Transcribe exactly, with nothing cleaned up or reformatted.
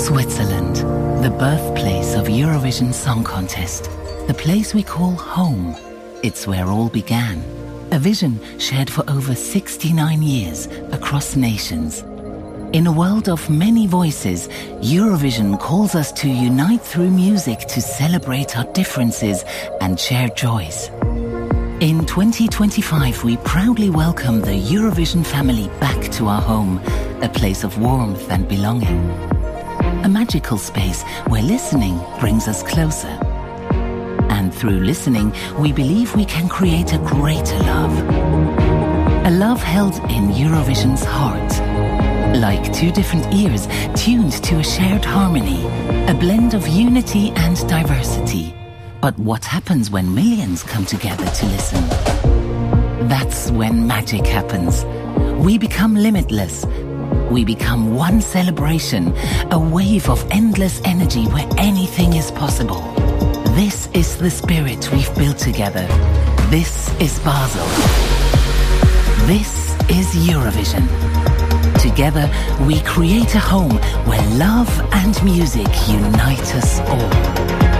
Switzerland, the birthplace of Eurovision Song Contest, the place we call home. It's where all began. A vision shared for over sixty-nine years across nations. In a world of many voices, Eurovision calls us to unite through music to celebrate our differences and share joys. In twenty twenty-five, we proudly welcome the Eurovision family back to our home, a place of warmth and belonging. A magical space where listening brings us closer. And through listening, we believe we can create a greater love. A love held in Eurovision's heart. Like two different ears tuned to a shared harmony, a blend of unity and diversity. But what happens when millions come together to listen? That's when magic happens. We become limitless. We become one celebration, a wave of endless energy where anything is possible. This is the spirit we've built together. This is Basel. This is Eurovision. Together, we create a home where love and music unite us all.